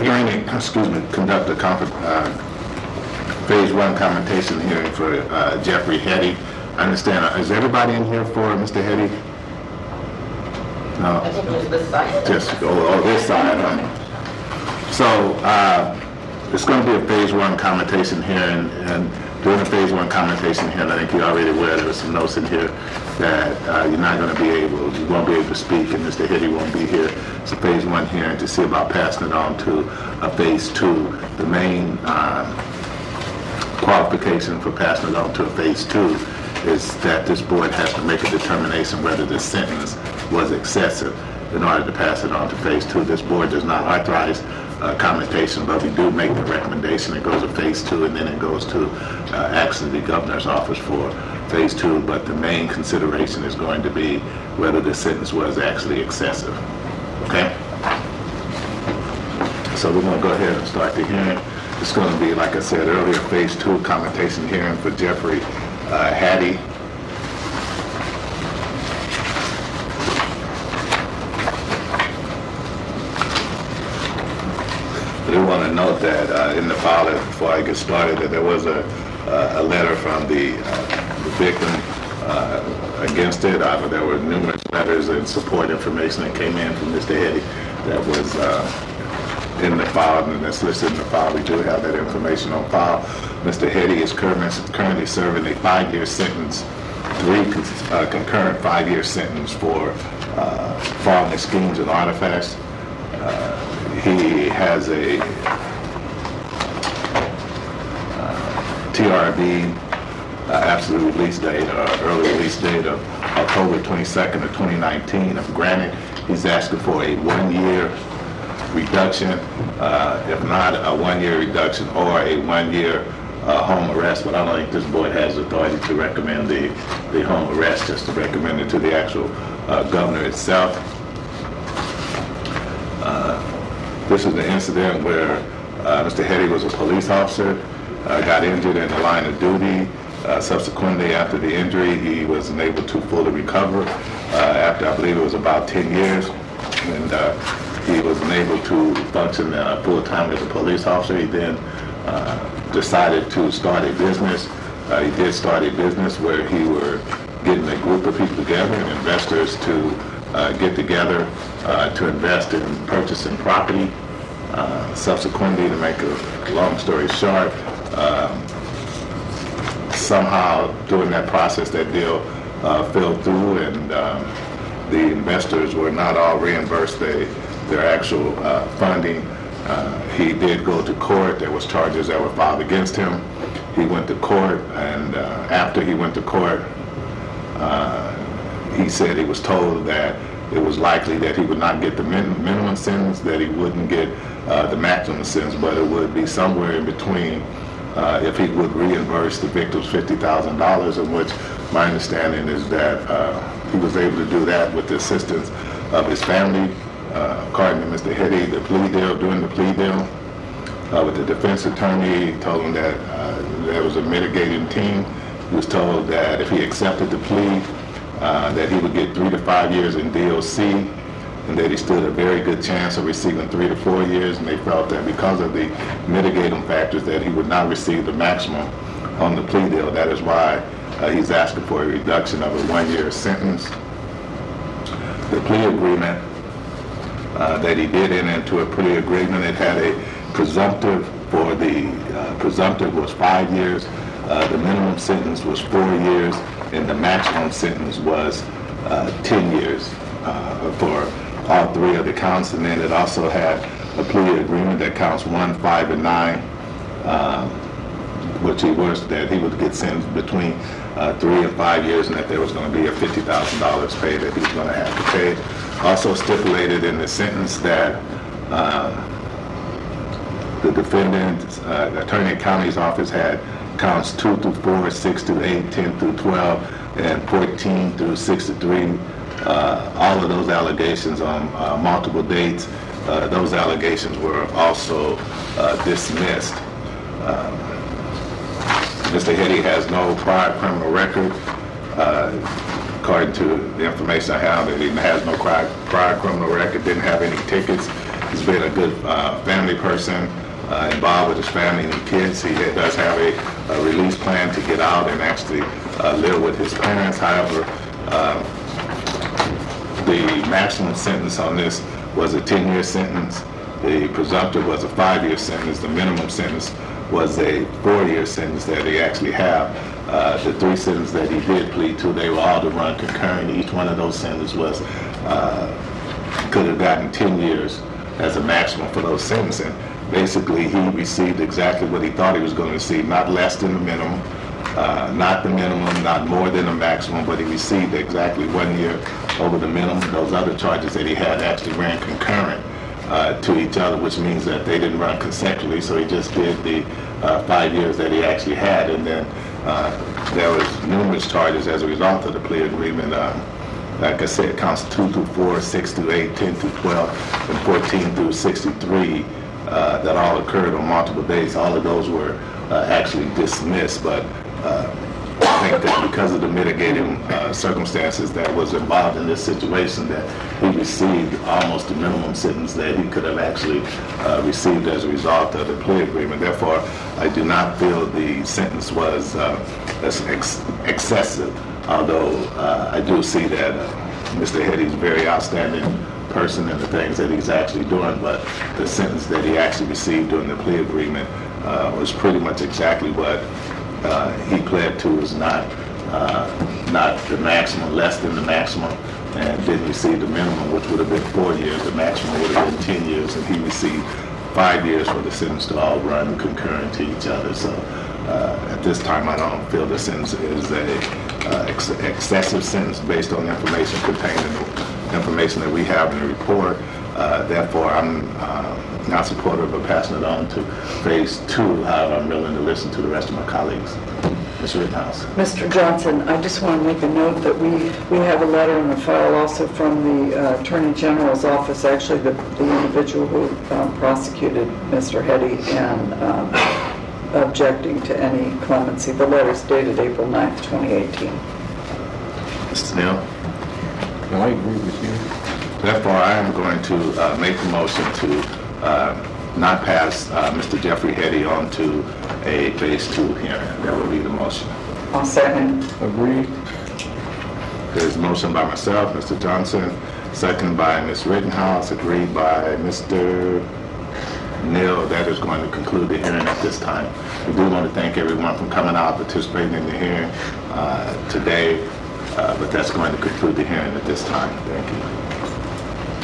hearing, conduct a phase one commentation hearing for Jeffrey Hetty. I understand. Is everybody in here for Mr. Hetty? No. I think just this side. Just this side. So it's going to be a phase one commentation hearing, and during the phase one commentation hearing, I think you're already aware there were some notes in here that you won't be able to speak, and Mr. Hetty won't be here. It's a phase one hearing to see about passing it on to a phase two. The main qualification for passing it on to a phase two is that this board has to make a determination whether the sentence was excessive in order to pass it on to phase two. This board does not authorize commentation, but we do make the recommendation. It goes to phase two, and then it goes to actually the governor's office for phase two, but the main consideration is going to be whether the sentence was actually excessive. Okay? So we're going to go ahead and start the hearing. It's going to be, like I said earlier, phase two commentation hearing for Jeffrey Hetty. I do want to note that in the file, before I get started, that there was a letter from the victim against it. There were numerous letters and support information that came in from Mr. Hetty that was in the file, and that's listed in the file. We do have that information on file. Mr. Hetty is currently serving a 5-year sentence, 3 concurrent 5-year sentence for fraudulent schemes and artifacts. He has a TRB absolute release date, or early release date of October 22nd of 2019. If granted, he's asking for a 1-year reduction, if not a 1-year reduction or a 1-year home arrest, but I don't think this board has authority to recommend the home arrest, just to recommend it to the actual governor itself. This is the incident where Mr. Hetty was a police officer, got injured in the line of duty. Subsequently, after the injury, he was unable to fully recover after, I believe it was about 10 years, and he was unable to function full-time as a police officer. He then decided to start a business. He did start a business where he were getting a group of people together and investors to get together to invest in purchasing property. Subsequently, to make a long story short, somehow during that process that deal fell through, and the investors were not all reimbursed their actual funding. He did go to court. There was charges that were filed against him. He went to court, and after he went to court, he said he was told that it was likely that he would not get the minimum sentence, that he wouldn't get the maximum sentence, but it would be somewhere in between if he would reimburse the victims $50,000, in which my understanding is that he was able to do that with the assistance of his family. According to Mr. Hetty, during the plea deal, with the defense attorney, told him that there was a mitigating team. He was told that if he accepted the plea, that he would get 3 to 5 years in DOC, and that he stood a very good chance of receiving 3 to 4 years, and they felt that because of the mitigating factors that he would not receive the maximum on the plea deal. That is why he's asking for a reduction of a 1-year sentence. The plea agreement that he did enter into a plea agreement, it had a presumptive for the presumptive was 5 years, the minimum sentence was 4 years, and the maximum sentence was 10 years for all 3 of the counts. And then it also had a plea agreement that counts 1, 5, and 9, which he was that he would get sentenced between 3 and 5 years, and that there was going to be a $50,000 pay that he was going to have to pay. Also stipulated in the sentence that the defendant's attorney county's office had counts 2 through 4, 6 through 8, 10 through 12, and 14 through 63. All of those allegations on multiple dates, those allegations were also dismissed. Mr. Hetty has no prior criminal record. According to the information I have, he has no prior criminal record, didn't have any tickets, He's been a good family person, involved with his family and kids. He does have a release plan to get out and actually live with his parents. However, the maximum sentence on this was a 10-year sentence. The presumptive was a 5-year sentence. The minimum sentence was a 4-year sentence that he actually had. The 3 sentences that he did plead to, they were all to run concurrent. Each one of those sentences was could have gotten 10 years as a maximum for those sentences. And basically, he received exactly what he thought he was going to receive, not less than the minimum, not the minimum, not more than the maximum, but he received exactly 1 year over the minimum. Those other charges that he had actually ran concurrent to each other, which means that they didn't run consecutively, so he just did the 5 years that he actually had, and then there was numerous charges as a result of the plea agreement. Like I said, counts 2 through 4, 6 through 8, 10 through 12, and 14 through 63 that all occurred on multiple days. All of those were actually dismissed, but I think that because of the mitigating circumstances that was involved in this situation, that he received almost the minimum sentence that he could have actually received as a result of the plea agreement. Therefore, I do not feel the sentence was excessive, although I do see that Mr. Hetty's a very outstanding person in the things that he's actually doing, but the sentence that he actually received during the plea agreement was pretty much exactly what he pled to, is not the maximum, less than the maximum, and didn't receive the minimum, which would have been 4 years. The maximum would have been 10 years, and he received 5 years for the sentence to all run concurrent to each other. So at this time, I don't feel the sentence is a excessive sentence based on the information contained in the information that we have in the report. Therefore, I'm not supportive of passing it on to phase 2. However, I'm willing to listen to the rest of my colleagues. Ms. Rittenhouse. Mr. Johnson, I just want to make a note that we have a letter in the file also from the Attorney General's office, actually the individual who prosecuted Mr. Hetty and objecting to any clemency. The letter is dated April 9th, 2018. Mr. Neal. I agree with you. Therefore, I am going to make the motion to not pass Mr. Jeffrey Hetty on to a phase 2 hearing. That will be the motion. I'll second. Agreed. There's a motion by myself, Mr. Johnson, second by Ms. Rittenhouse, agreed by Mr. Neal. That is going to conclude the hearing at this time. We do want to thank everyone for coming out, participating in the hearing today, but that's going to conclude the hearing at this time. Thank you.